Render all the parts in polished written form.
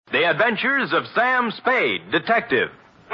The Adventures of Sam Spade, Detective.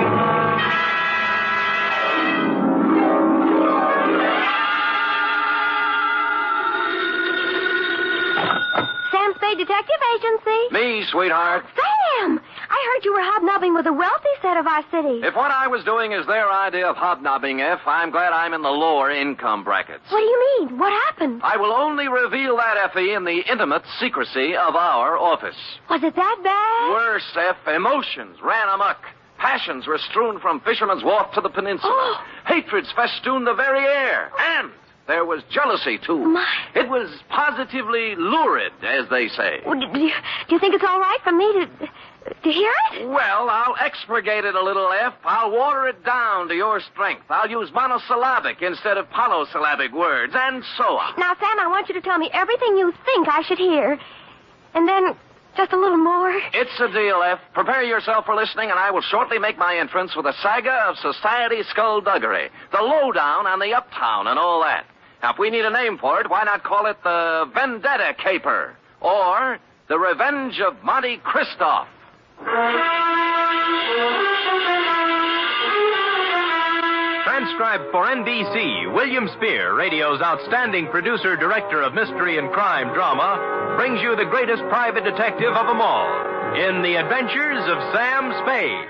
Sam Spade Detective Agency. Me, sweetheart. Sam! I heard you were hobnobbing with the wealthy set of our city. If what I was doing is their idea of hobnobbing, F, I'm glad I'm in the lower income brackets. What do you mean? What happened? I will only reveal that, Effie, in the intimate secrecy of our office. Was it that bad? Worse, F, emotions ran amok. Passions were strewn from Fisherman's Wharf to the peninsula. Oh. Hatreds festooned the very air. And there was jealousy, too. My. It was positively lurid, as they say. Well, do you think it's all right for me to hear it? Well, I'll expurgate it a little, F. I'll water it down to your strength. I'll use monosyllabic instead of polysyllabic words, and so on. Now, Sam, I want you to tell me everything you think I should hear. And then just a little more. It's a deal, F. Prepare yourself for listening, and I will shortly make my entrance with a saga of society skullduggery, the lowdown on the uptown and all that. Now, if we need a name for it, why not call it the Vendetta Caper or the Revenge of Monte Christoph? Transcribed for NBC, William Spear, radio's outstanding producer-director of mystery and crime drama, brings you the greatest private detective of them all in The Adventures of Sam Spade.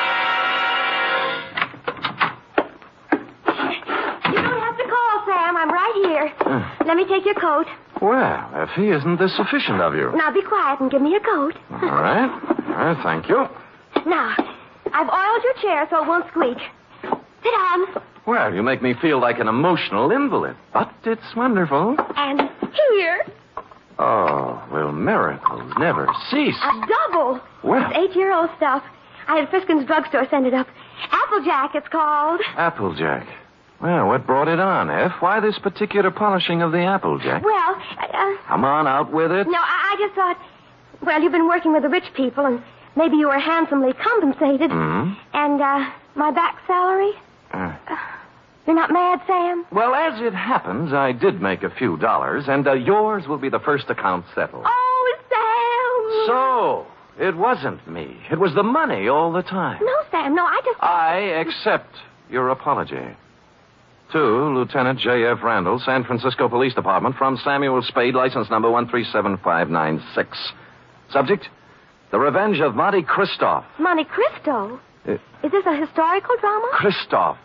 You don't have to call, Sam. I'm right here. Let me take your coat. Well, Effie, isn't this sufficient of you? Now, be quiet and give me your coat. All right. Thank you. Now, I've oiled your chair so it won't squeak. Sit down. Well, you make me feel like an emotional invalid, but it's wonderful. And here. Oh, will miracles never cease? A double. Well. It's 8-year-old stuff. I had Friskin's drugstore send it up. Applejack, it's called. Applejack. Well, what brought it on, F? Why this particular polishing of the Applejack? Well, Come on, out with it. No, I just thought, well, you've been working with the rich people, and maybe you were handsomely compensated. Mm-hmm. And, my back salary? You're not mad, Sam? Well, as it happens, I did make a few dollars, and yours will be the first account settled. Oh, Sam! So, it wasn't me. It was the money all the time. No, Sam, no, I just... I accept your apology. To Lieutenant J.F. Randall, San Francisco Police Department, from Samuel Spade, license number 137596. Subject, The Revenge of Monte Christoph. Monte Cristo? Is this a historical drama? Christoph.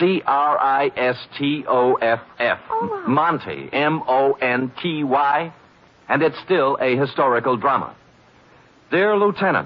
Christoff. Oh. Monty. Monty. And it's still a historical drama. Dear Lieutenant,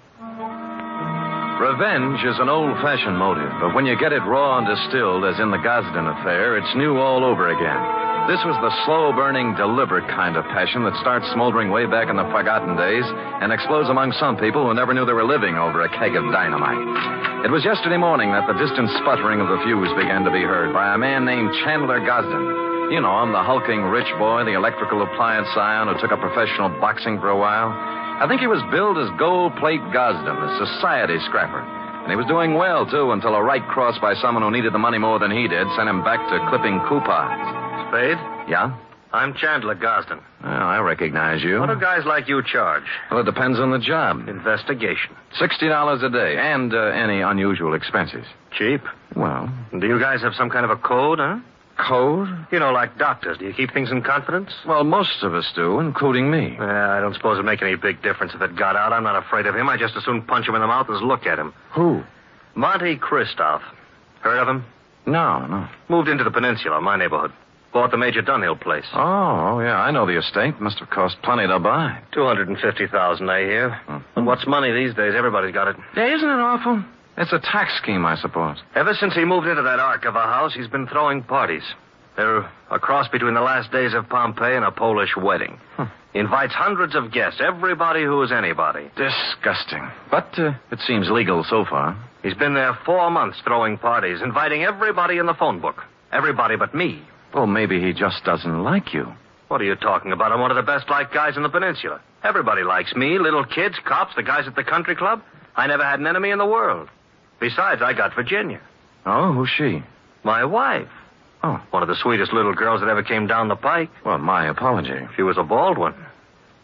revenge is an old-fashioned motive, but when you get it raw and distilled, as in the Gosden affair, it's new all over again. This was the slow-burning, deliberate kind of passion that starts smoldering way back in the forgotten days and explodes among some people who never knew they were living over a keg of dynamite. It was yesterday morning that the distant sputtering of the fuse began to be heard by a man named Chandler Gosden. You know him, the hulking rich boy, the electrical appliance scion who took up professional boxing for a while. I think he was billed as Gold Plate Gosden, a society scrapper. And he was doing well, too, until a right cross by someone who needed the money more than he did sent him back to clipping coupons. Spade? Yeah? I'm Chandler Gosden. Well, I recognize you. What do guys like you charge? Well, it depends on the job. Investigation. $60 a day, and any unusual expenses. Cheap. Well, Do you guys have some kind of a code, huh? code? You know, like doctors. Do you keep things in confidence? Well, most of us do, including me. I don't suppose it'd make any big difference if it got out. I'm not afraid of him. I just as soon punch him in the mouth as look at him. Who? Monte Christoph. Heard of him? No. Moved into the peninsula, my neighborhood. Bought the Major Dunhill place. Oh, yeah, I know the estate. Must have cost plenty to buy. $250,000 a year. And what's money these days? Everybody's got it. Yeah, isn't it awful? It's a tax scheme, I suppose. Ever since he moved into that ark of a house, he's been throwing parties. They're a cross between the last days of Pompeii and a Polish wedding. He invites hundreds of guests, everybody who is anybody. Disgusting. But it seems legal so far. He's been there 4 months throwing parties, inviting everybody in the phone book. Everybody but me. Well, maybe he just doesn't like you. What are you talking about? I'm one of the best-liked guys in the peninsula. Everybody likes me, little kids, cops, the guys at the country club. I never had an enemy in the world. Besides, I got Virginia. Oh, who's she? My wife. Oh. One of the sweetest little girls that ever came down the pike. Well, my apology. She was a bald one.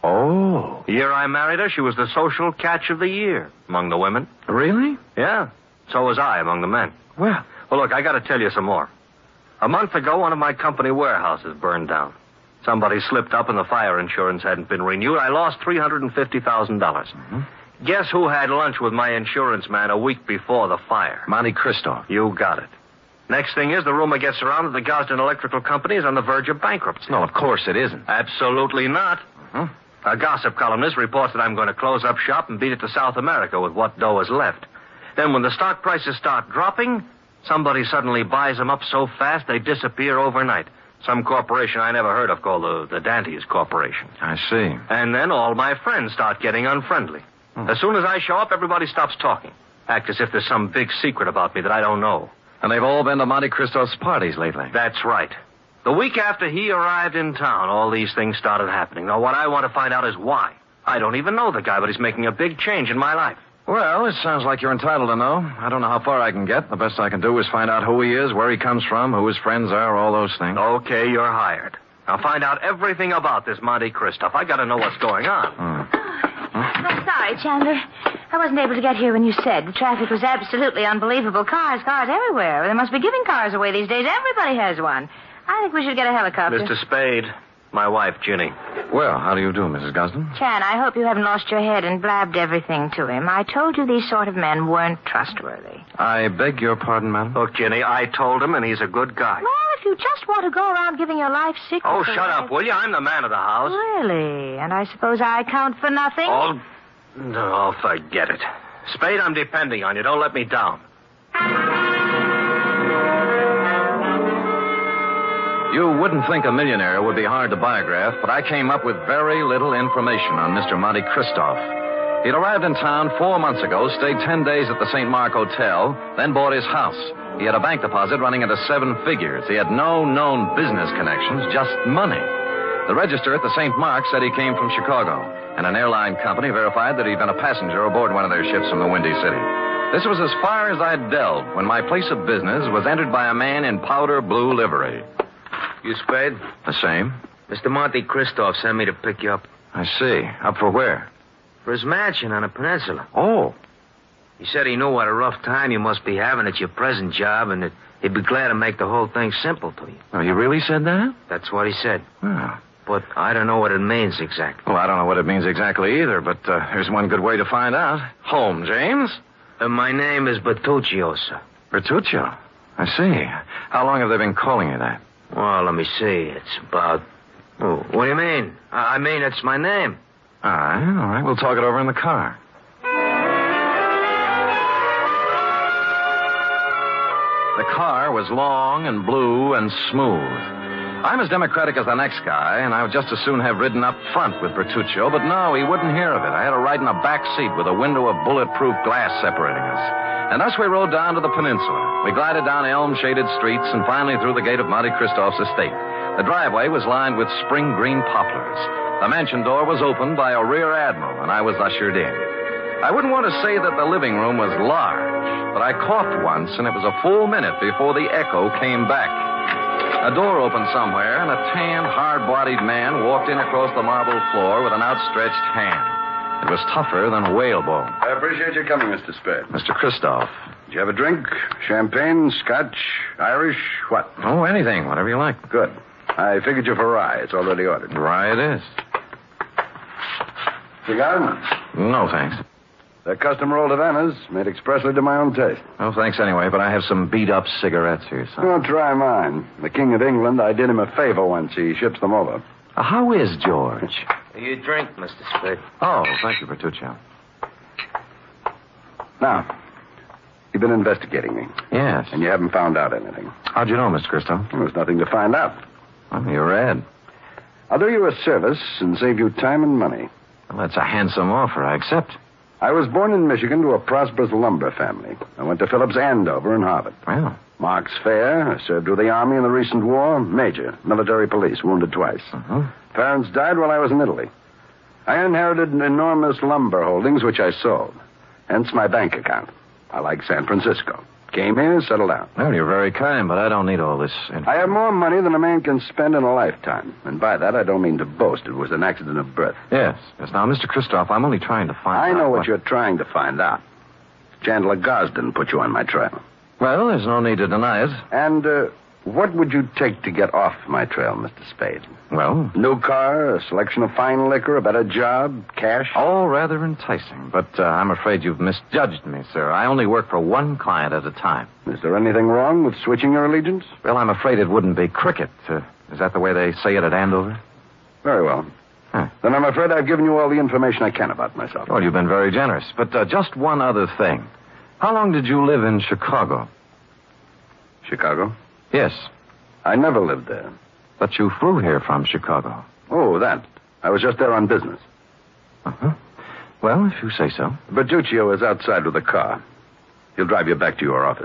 Oh. The year I married her, she was the social catch of the year among the women. Really? Yeah. So was I among the men. Well, Look, I got to tell you some more. A month ago, one of my company warehouses burned down. Somebody slipped up and the fire insurance hadn't been renewed. I lost $350,000. Mm-hmm. Guess who had lunch with my insurance man a week before the fire? Monte Cristo. You got it. Next thing is, the rumor gets around that the Gosden Electrical Company is on the verge of bankruptcy. No, of course it isn't. Absolutely not. Mm-hmm. A gossip columnist reports that I'm going to close up shop and beat it to South America with what dough is left. Then when the stock prices start dropping, somebody suddenly buys them up so fast they disappear overnight. Some corporation I never heard of called the Dantes Corporation. I see. And then all my friends start getting unfriendly. As soon as I show up, everybody stops talking. Act as if there's some big secret about me that I don't know. And they've all been to Monte Cristo's parties lately. That's right. The week after he arrived in town, all these things started happening. Now, what I want to find out is why. I don't even know the guy, but he's making a big change in my life. Well, it sounds like you're entitled to know. I don't know how far I can get. The best I can do is find out who he is, where he comes from, who his friends are, all those things. Okay, you're hired. Now, find out everything about this Monte Cristo. I got to know what's going on. I'm sorry, Chandler. I wasn't able to get here when you said. The traffic was absolutely unbelievable. Cars everywhere. They must be giving cars away these days. Everybody has one. I think we should get a helicopter. Mr. Spade, my wife, Ginny. Well, how do you do, Mrs. Gosden? Chan, I hope you haven't lost your head and blabbed everything to him. I told you these sort of men weren't trustworthy. I beg your pardon, madam? Look, Ginny, I told him, and he's a good guy. Well, if you just want to go around giving your life secrets... Oh, shut up, will you? I'm the man of the house. Really? And I suppose I count for nothing? Oh, no, forget it. Spade, I'm depending on you. Don't let me down. You wouldn't think a millionaire would be hard to biograph, but I came up with very little information on Mr. Monte Cristo. He'd arrived in town 4 months ago, stayed 10 days at the St. Mark Hotel, then bought his house. He had a bank deposit running into 7 figures. He had no known business connections, just money. The register at the St. Mark said he came from Chicago, and an airline company verified that he'd been a passenger aboard one of their ships from the Windy City. This was as far as I'd delved when my place of business was entered by a man in powder blue livery. You Spade? The same. Mr. Monte Cristo sent me to pick you up. I see. Up for where? For his mansion on the peninsula. Oh. He said he knew what a rough time you must be having at your present job and that he'd be glad to make the whole thing simple to you. Oh, he really said that? That's what he said. Oh. But I don't know what it means exactly. Well, I don't know what it means exactly either, but there's one good way to find out. Home, James? My name is Bertuccio, sir. Bertuccio? I see. How long have they been calling you that? Well, let me see. It's about... Oh, what do you mean? I mean, it's my name. All right. We'll talk it over in the car. The car was long and blue and smooth. I'm as democratic as the next guy, and I would just as soon have ridden up front with Bertuccio, but no, he wouldn't hear of it. I had to ride in a back seat with a window of bulletproof glass separating us. And thus we rode down to the peninsula. We glided down elm-shaded streets and finally through the gate of Monte Cristo's estate. The driveway was lined with spring green poplars. The mansion door was opened by a rear admiral, and I was ushered in. I wouldn't want to say that the living room was large, but I coughed once, and it was a full minute before the echo came back. A door opened somewhere, and a tanned, hard-bodied man walked in across the marble floor with an outstretched hand. It was tougher than a whalebone. I appreciate your coming, Mr. Spade. Mr. Christoph. Did you have a drink? Champagne, Scotch, Irish, what? Oh, anything, whatever you like. Good. I figured you for rye. It's already ordered. Rye it is. Cigar? No, thanks. They're custom rolled Havanas, made expressly to my own taste. No, thanks anyway, but I have some beat-up cigarettes here, son. Oh, try mine. The King of England, I did him a favor once. He ships them over. How is George? You drink, Mr. Spade. Oh, thank you, Bertuccio. Now, you've been investigating me. Yes. And you haven't found out anything. How'd you know, Mr. Christo? There's nothing to find out. Well, you read. I'll do you a service and save you time and money. Well, that's a handsome offer. I accept. I was born in Michigan to a prosperous lumber family. I went to Phillips Andover and Harvard. Well. Mark's fair. I served with the Army in the recent war. Major. Military police. Wounded twice. Uh-huh. Parents died while I was in Italy. I inherited enormous lumber holdings, which I sold. Hence my bank account. I like San Francisco. Came here, settled down. Well, you're very kind, but I don't need all this. I have more money than a man can spend in a lifetime. And by that, I don't mean to boast. It was an accident of birth. Yes. Now, Mr. Christoph, I'm only trying to find out. I know what you're trying to find out. Chandler Gosden put you on my trail. Well, there's no need to deny it. And what would you take to get off my trail, Mr. Spade? Well? New car, a selection of fine liquor, a better job, cash? All rather enticing, but I'm afraid you've misjudged me, sir. I only work for one client at a time. Is there anything wrong with switching your allegiance? Well, I'm afraid it wouldn't be cricket. Is that the way they say it at Andover? Very well. Huh. Then I'm afraid I've given you all the information I can about myself. Well, you've been very generous. But just one other thing. How long did you live in Chicago? Chicago? Yes. I never lived there. But you flew here from Chicago. Oh, that. I was just there on business. Uh-huh. Well, if you say so. Bertuccio is outside with a car. He'll drive you back to your office.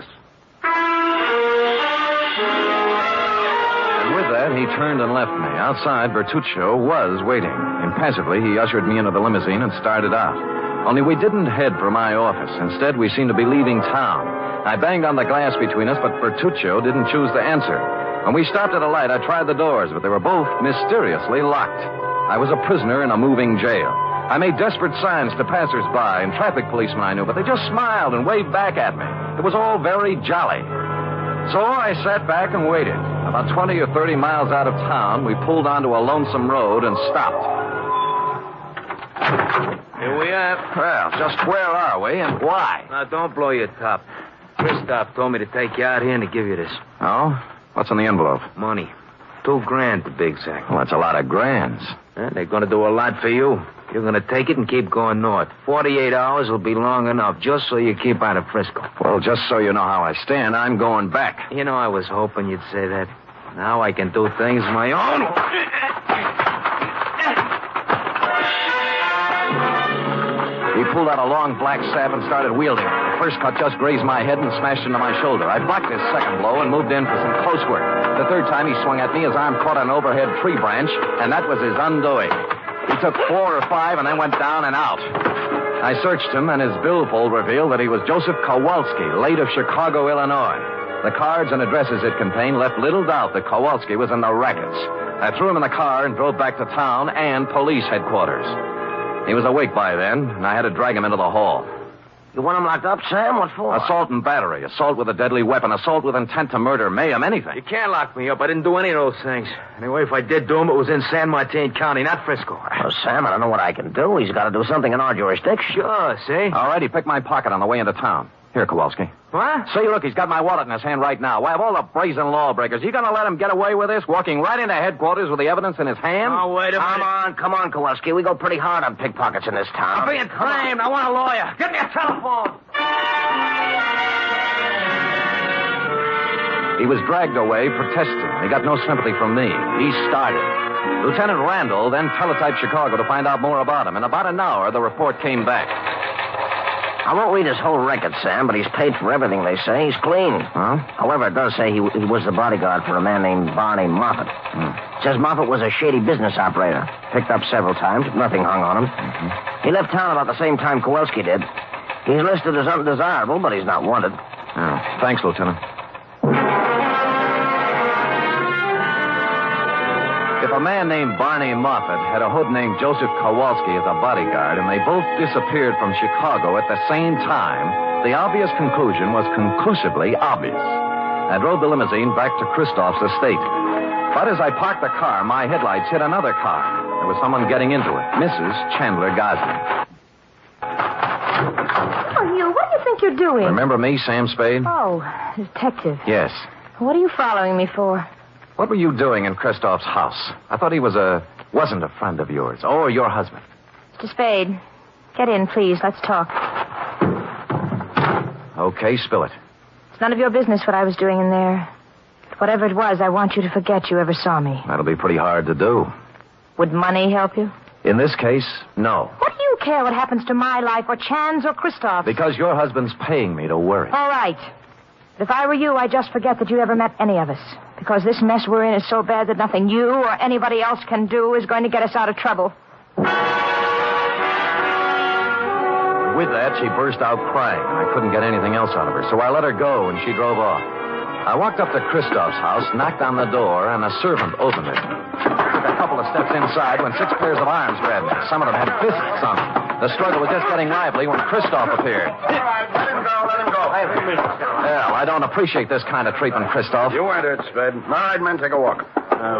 And with that, he turned and left me. Outside, Bertuccio was waiting. Impassively, he ushered me into the limousine and started out. Only we didn't head for my office. Instead, we seemed to be leaving town. I banged on the glass between us, but Bertuccio didn't choose to answer. When we stopped at a light, I tried the doors, but they were both mysteriously locked. I was a prisoner in a moving jail. I made desperate signs to passers-by and traffic policemen I knew, but they just smiled and waved back at me. It was all very jolly. So I sat back and waited. About 20 or 30 miles out of town, we pulled onto a lonesome road and stopped. Here we are. Well, just where are we and why? Now, don't blow your top. Christoph told me to take you out here and to give you this. Oh? What's in the envelope? Money. $2,000 to be exact. Well, that's a lot of grands. They're going to do a lot for you. You're going to take it and keep going north. 48 hours will be long enough, just so you keep out of Frisco. Well, just so you know how I stand, I'm going back. You know, I was hoping you'd say that. Now I can do things my own. He pulled out a long black sap and started wielding it. The first cut just grazed my head and smashed into my shoulder. I blocked his second blow and moved in for some close work. The third time he swung at me, his arm caught an overhead tree branch, and that was his undoing. He took 4 or 5 and then went down and out. I searched him, and his billfold revealed that he was Joseph Kowalski, late of Chicago, Illinois. The cards and addresses it contained left little doubt that Kowalski was in the rackets. I threw him in the car and drove back to town and police headquarters. He was awake by then, and I had to drag him into the hall. You want him locked up, Sam? What for? Assault and battery, assault with a deadly weapon, assault with intent to murder, mayhem, anything. You can't lock me up. I didn't do any of those things. Anyway, if I did do them, it was in San Martin County, not Frisco. Well, Sam, I don't know what I can do. He's got to do something in our jurisdiction. Sure, see? All right, he picked my pocket on the way into town. Here, Kowalski. What? See, look, he's got my wallet in his hand right now. Why, of all the brazen lawbreakers, you gonna let him get away with this, walking right into headquarters with the evidence in his hand? Oh, wait a minute. Come on, Kowalski. We go pretty hard on pickpockets in this town. I'm being framed. I want a lawyer. Get me a telephone. He was dragged away, protesting. He got no sympathy from me. He started. Lieutenant Randall then teletyped Chicago to find out more about him. In about an hour, the report came back. I won't read his whole record, Sam, but he's paid for everything, they say. He's clean. Huh? However, it does say he was the bodyguard for a man named Barney Moffat. It says Moffat was a shady business operator. Picked up several times, but nothing hung on him. He left town about the same time Kowalski did. He's listed as undesirable, but he's not wanted. Oh, thanks, Lieutenant. If a man named Barney Moffat had a hood named Joseph Kowalski as a bodyguard, and they both disappeared from Chicago at the same time, the obvious conclusion was conclusively obvious. I drove the limousine back to Christoph's estate. But as I parked the car, my headlights hit another car. There was someone getting into it, Mrs. Chandler Gosden. Oh, you, what do you think you're doing? Remember me, Sam Spade? Oh, detective. Yes. What are you following me for? What were you doing in Christoph's house? I thought he wasn't a friend of yours, or your husband. Mr. Spade, get in, please. Let's talk. Okay, spill it. It's none of your business what I was doing in there. But whatever it was, I want you to forget you ever saw me. That'll be pretty hard to do. Would money help you? In this case, no. What do you care what happens to my life or Chan's or Christoph's? Because your husband's paying me to worry. All right. But if I were you, I'd just forget that you ever met any of us. Because this mess we're in is so bad that nothing you or anybody else can do is going to get us out of trouble. With that, she burst out crying, and I couldn't get anything else out of her, so I let her go, and she drove off. I walked up to Christoph's house, knocked on the door, and a servant opened it. I took a couple of steps inside when 6 pairs of arms grabbed me. Some of them had fists on them. The struggle was just getting lively when Christoph appeared. All right, let him go, let him go. Well, I don't appreciate this kind of treatment, Christoph. You weren't hurt, Spade. All right, men, take a walk.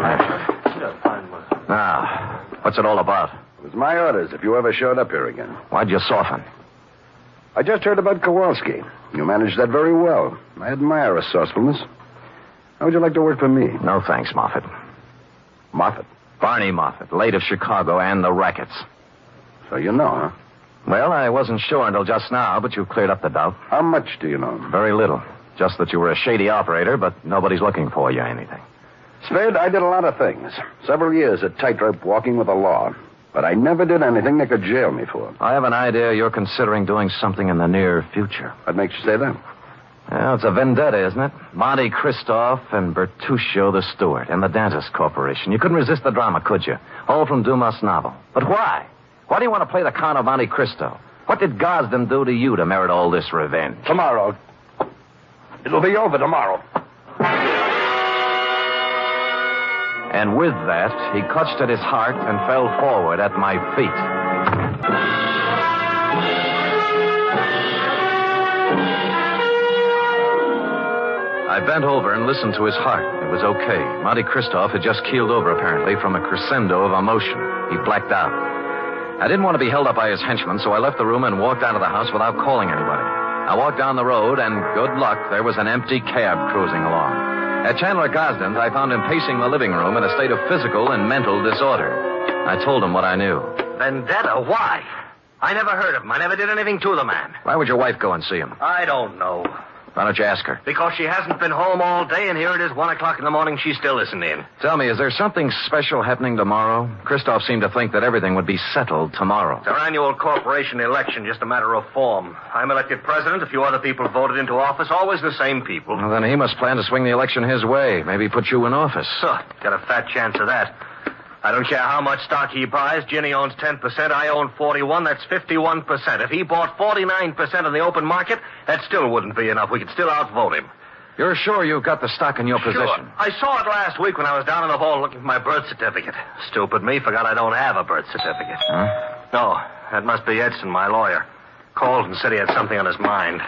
Now, what's it all about? It was my orders if you ever showed up here again. Why'd you soften? I just heard about Kowalski. You managed that very well. I admire resourcefulness. How would you like to work for me? No thanks, Moffat. Moffat. Barney Moffat, late of Chicago and the rackets. So you know, huh? Well, I wasn't sure until just now, but you've cleared up the doubt. How much do you know? Very little. Just that you were a shady operator, but nobody's looking for you or anything. Spade, I did a lot of things. Several years at tightrope walking with the law. But I never did anything they could jail me for. I have an idea you're considering doing something in the near future. What makes you say that? Well, it's a vendetta, isn't it? Monte Christoph and Bertuccio the Steward and the Dantas Corporation. You couldn't resist the drama, could you? All from Dumas' novel. But why? Why do you want to play the Count of Monte Cristo? What did Gosden do to you to merit all this revenge? Tomorrow. It'll be over tomorrow. And with that, he clutched at his heart and fell forward at my feet. I bent over and listened to his heart. It was okay. Monte Christoph had just keeled over, apparently, from a crescendo of emotion. He blacked out. I didn't want to be held up by his henchmen, so I left the room and walked out of the house without calling anybody. I walked down the road, and good luck, there was an empty cab cruising along. At Chandler Gosden's, I found him pacing the living room in a state of physical and mental disorder. I told him what I knew. Vendetta? Why? I never heard of him. I never did anything to the man. Why would your wife go and see him? I don't know. Why don't you ask her? Because she hasn't been home all day, and here it is 1 o'clock in the morning. She's still listening. Tell me, is there something special happening tomorrow? Christoph seemed to think that everything would be settled tomorrow. It's our annual corporation election, just a matter of form. I'm elected president. A few other people voted into office, always the same people. Well, then he must plan to swing the election his way. Maybe put you in office. Got a fat chance of that. I don't care how much stock he buys. Ginny owns 10%. I own 41. That's 51%. If he bought 49% in the open market, that still wouldn't be enough. We could still outvote him. You're sure you've got the stock in your possession? I saw it last week when I was down in the hall looking for my birth certificate. Stupid me. Forgot I don't have a birth certificate. Huh? No, that must be Edson, my lawyer. Called and said he had something on his mind.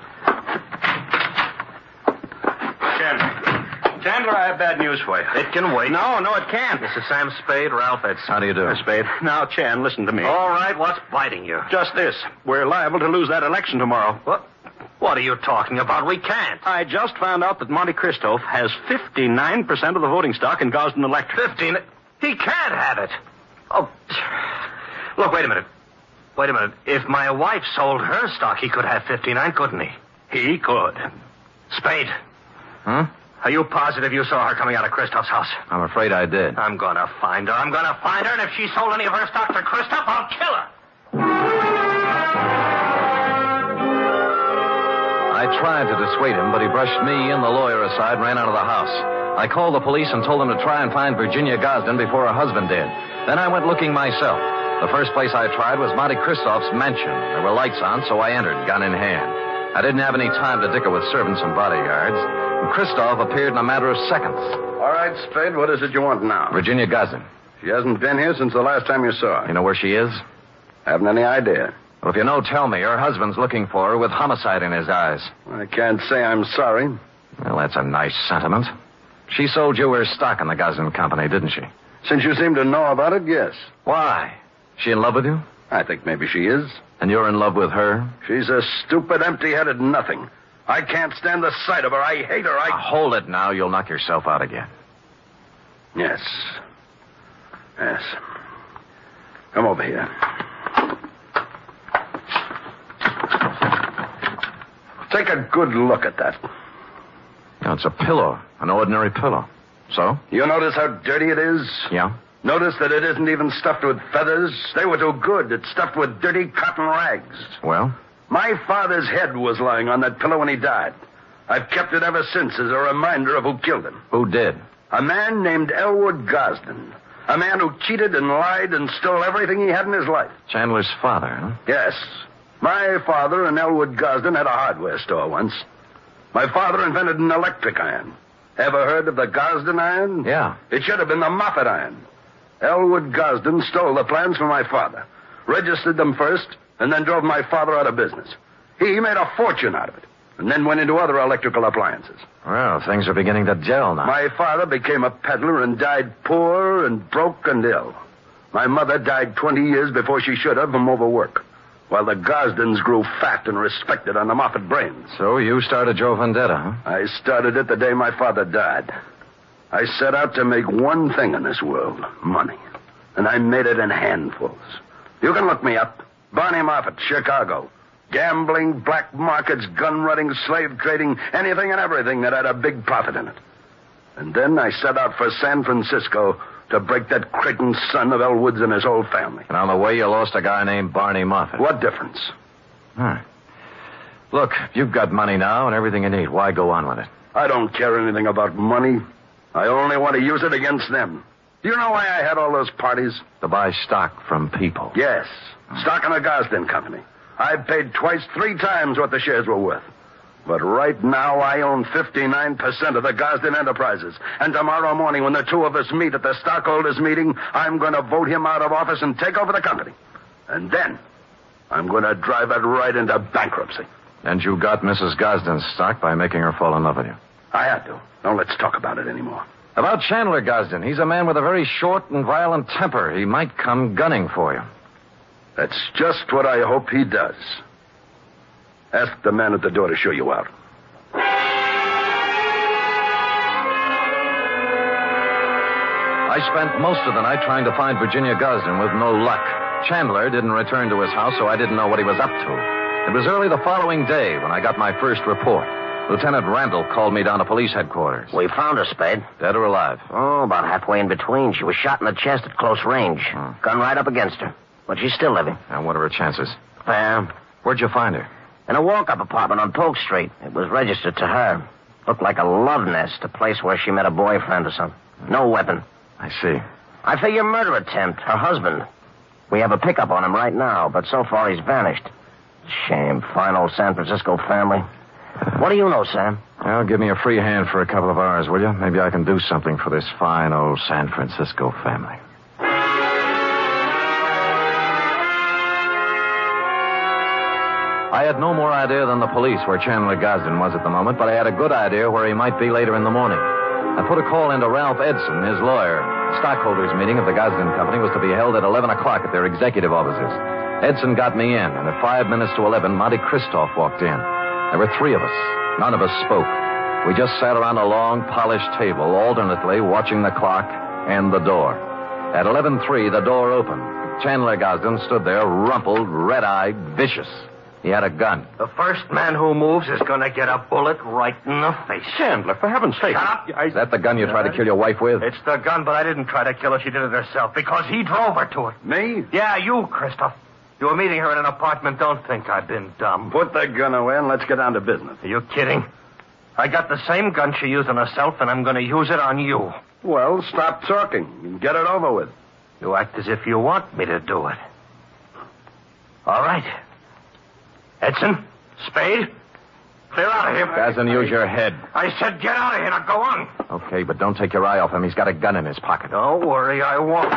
Chandler, I have bad news for you. It can wait. No, it can't. This is Sam Spade, Ralph Edson. How do you do? Spade. Now, Chan, listen to me. All right, what's biting you? Just this. We're liable to lose that election tomorrow. What are you talking about? We can't. I just found out that Monte Christoph has 59% of the voting stock in Gosden Electric. 15? He can't have it. Oh, look, wait a minute. If my wife sold her stock, he could have 59, couldn't he? He could. Spade. Huh? Are you positive you saw her coming out of Christoph's house? I'm afraid I did. I'm gonna find her. And if she sold any of her stock to Christoph, I'll kill her. I tried to dissuade him, but he brushed me and the lawyer aside and ran out of the house. I called the police and told them to try and find Virginia Gosden before her husband did. Then I went looking myself. The first place I tried was Monte Christoph's mansion. There were lights on, so I entered, gun in hand. I didn't have any time to dicker with servants and bodyguards. And Christoph appeared in a matter of seconds. All right, Spade, what is it you want now? Virginia Gosden. She hasn't been here since the last time you saw her. You know where she is? Haven't any idea. Well, if you know, tell me. Her husband's looking for her with homicide in his eyes. I can't say I'm sorry. Well, that's a nice sentiment. She sold you her stock in the Gosden Company, didn't she? Since you seem to know about it, yes. Why? She in love with you? I think maybe she is. And you're in love with her? She's a stupid, empty-headed nothing. I can't stand the sight of her. I hate her. Now, hold it now. You'll knock yourself out again. Yes. Come over here. Take a good look at that. No, it's a pillow. An ordinary pillow. So? You notice how dirty it is? Yeah. Notice that it isn't even stuffed with feathers. They were too good. It's stuffed with dirty cotton rags. Well? My father's head was lying on that pillow when he died. I've kept it ever since as a reminder of who killed him. Who did? A man named Elwood Gosden. A man who cheated and lied and stole everything he had in his life. Chandler's father, huh? Yes. My father and Elwood Gosden had a hardware store once. My father invented an electric iron. Ever heard of the Gosden iron? Yeah. It should have been the Moffat iron. Elwood Gosden stole the plans from my father, registered them first, and then drove my father out of business. He made a fortune out of it, and then went into other electrical appliances. Well, things are beginning to gel now. My father became a peddler and died poor and broke and ill. My mother died 20 years before she should have from overwork, while the Gosdens grew fat and respected on the Moffat brains. So you started your vendetta, huh? I started it the day my father died. I set out to make one thing in this world, money. And I made it in handfuls. You can look me up. Barney Moffat, Chicago. Gambling, black markets, gun running, slave trading, anything and everything that had a big profit in it. And then I set out for San Francisco to break that Creighton son of Elwood's and his whole family. And on the way, you lost a guy named Barney Moffat. What difference? Look, you've got money now and everything you need. Why go on with it? I don't care anything about money. I only want to use it against them. Do you know why I had all those parties? To buy stock from people. Yes. Stock in the Gosden Company. I paid twice, 3 times what the shares were worth. But right now, I own 59% of the Gosden Enterprises. And tomorrow morning, when the two of us meet at the stockholders' meeting, I'm going to vote him out of office and take over the company. And then, I'm going to drive it right into bankruptcy. And you got Mrs. Gosden's stock by making her fall in love with you. I had to. Now, let's talk about it anymore. About Chandler Gosden. He's a man with a very short and violent temper. He might come gunning for you. That's just what I hope he does. Ask the man at the door to show you out. I spent most of the night trying to find Virginia Gosden with no luck. Chandler didn't return to his house, so I didn't know what he was up to. It was early the following day when I got my first report. Lieutenant Randall called me down to police headquarters. We found her, Spade. Dead or alive? Oh, about halfway in between. She was shot in the chest at close range. Gun right up against her. But she's still living. And what are her chances? Fair. Where'd you find her? In a walk-up apartment on Polk Street. It was registered to her. Looked like a love nest, a place where she met a boyfriend or something. No weapon. I see. I figure murder attempt. Her husband. We have a pickup on him right now, but so far he's vanished. Shame. Fine old San Francisco family. What do you know, Sam? Well, give me a free hand for a couple of hours, will you? Maybe I can do something for this fine old San Francisco family. I had no more idea than the police where Chandler Gosden was at the moment, but I had a good idea where he might be later in the morning. I put a call into Ralph Edson, his lawyer. The stockholders' meeting of the Gosden Company was to be held at 11 o'clock at their executive offices. Edson got me in, and at 5 minutes to 11, Monty Christoph walked in. There were 3 of us. None of us spoke. We just sat around a long, polished table, alternately watching the clock and the door. At 11:03, the door opened. Chandler Gosden stood there, rumpled, red-eyed, vicious. He had a gun. The first man who moves is going to get a bullet right in the face. Chandler, for heaven's sake. Shut up. Is that the gun you tried to kill your wife with? It's the gun, but I didn't try to kill her. She did it herself because he drove her to it. Me? Yeah, you, Christoph. You were meeting her in an apartment. Don't think I've been dumb. Put the gun away and let's get down to business. Are you kidding? I got the same gun she used on herself, and I'm going to use it on you. Well, stop talking and get it over with. You act as if you want me to do it. All right. Edson, Spade, clear out of here. Gosden, use your head. I said get out of here. Now go on. Okay, but don't take your eye off him. He's got a gun in his pocket. Don't worry, I won't.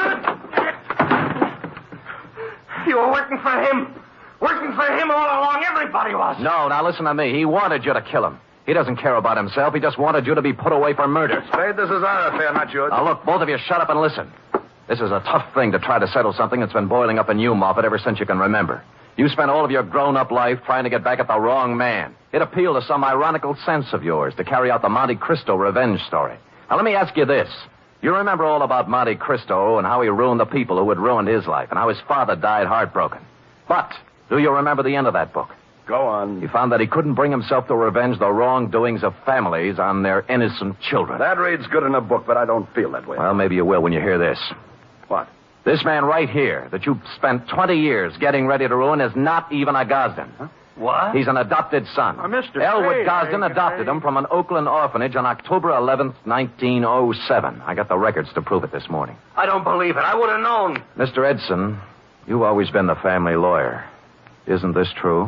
You were working for him. Working for him all along. Everybody was. No, now listen to me. He wanted you to kill him. He doesn't care about himself. He just wanted you to be put away for murder. Spade, this is our affair, not yours. Now, look, both of you shut up and listen. This is a tough thing to try to settle something that's been boiling up in you, Moffat, ever since you can remember. You spent all of your grown-up life trying to get back at the wrong man. It appealed to some ironical sense of yours to carry out the Monte Cristo revenge story. Now, let me ask you this. You remember all about Monte Cristo and how he ruined the people who had ruined his life and how his father died heartbroken. But do you remember the end of that book? Go on. He found that he couldn't bring himself to revenge the wrongdoings of families on their innocent children. That reads good in a book, but I don't feel that way. Well, maybe you will when you hear this. What? This man right here that you spent 20 years getting ready to ruin is not even a Gosden. Huh? What? He's an adopted son. Mr. Elwood Spade, Gosden adopted him from an Oakland orphanage on October 11th, 1907. I got the records to prove it this morning. I don't believe it. I would have known. Mr. Edson, you've always been the family lawyer. Isn't this true?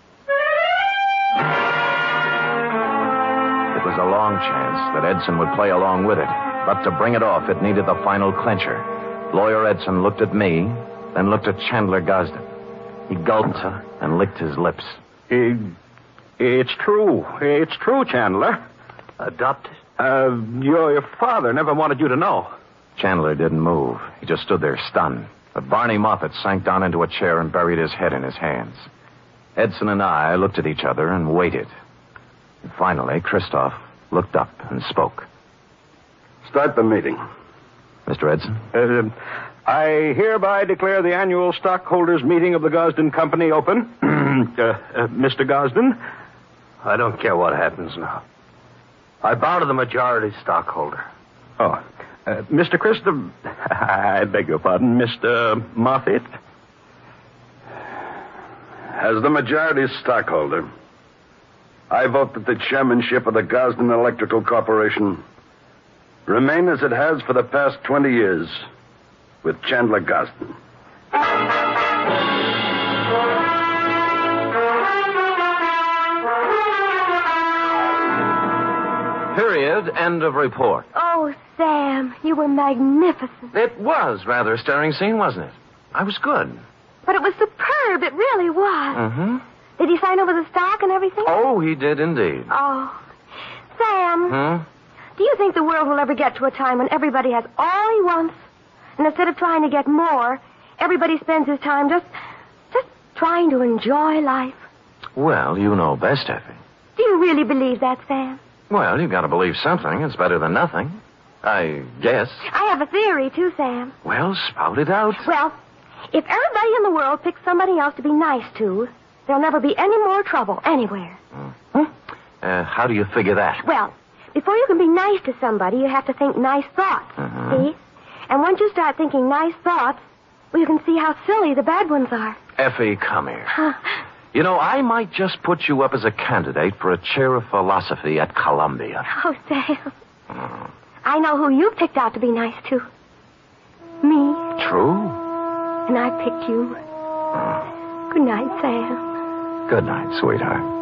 It was a long chance that Edson would play along with it. But to bring it off, it needed the final clincher. Lawyer Edson looked at me, then looked at Chandler Gosden. He gulped and licked his lips. It's true. It's true, Chandler. Adopted? Your father never wanted you to know. Chandler didn't move. He just stood there stunned. But Barney Moffett sank down into a chair and buried his head in his hands. Edson and I looked at each other and waited. And finally, Christoph looked up and spoke. Start the meeting. Mr. Edson? I hereby declare the annual stockholders' meeting of the Gosden Company open. Mr. Gosden? I don't care what happens now. I bow to the majority stockholder. Oh. Mr. Christopher... I beg your pardon, Mr. Moffett? As the majority stockholder, I vote that the chairmanship of the Gosden Electrical Corporation remain as it has for the past 20 years with Chandler Gosden. Period. End of report. Oh, Sam, you were magnificent. It was rather a stirring scene, wasn't it? I was good. But it was superb. It really was. Mm-hmm. Did he sign over the stock and everything? Oh, he did indeed. Oh. Sam, do you think the world will ever get to a time when everybody has all he wants? And instead of trying to get more, everybody spends his time just trying to enjoy life? Well, you know best, Effie. Do you really believe that, Sam? Well, you've got to believe something. It's better than nothing. I guess. I have a theory, too, Sam. Well, spout it out. Well, if everybody in the world picks somebody else to be nice to, there'll never be any more trouble anywhere. How do you figure that? Well, before you can be nice to somebody, you have to think nice thoughts. See? And once you start thinking nice thoughts, well, you can see how silly the bad ones are. Effie, come here. You know, I might just put you up as a candidate for a chair of philosophy at Columbia. Oh, Sam. I know who you picked out to be nice to. Me. True. And I picked you. Good night, Sam. Good night, sweetheart.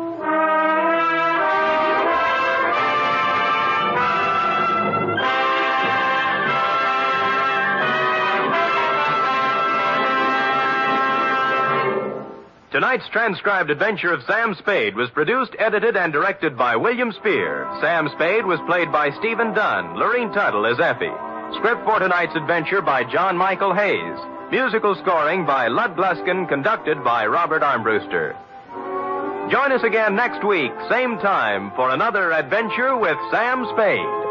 Tonight's transcribed adventure of Sam Spade was produced, edited, and directed by William Spear. Sam Spade was played by Stephen Dunn, Lorene Tuttle as Effie. Script for tonight's adventure by John Michael Hayes. Musical scoring by Lud Gluskin, conducted by Robert Armbruster. Join us again next week, same time, for another adventure with Sam Spade.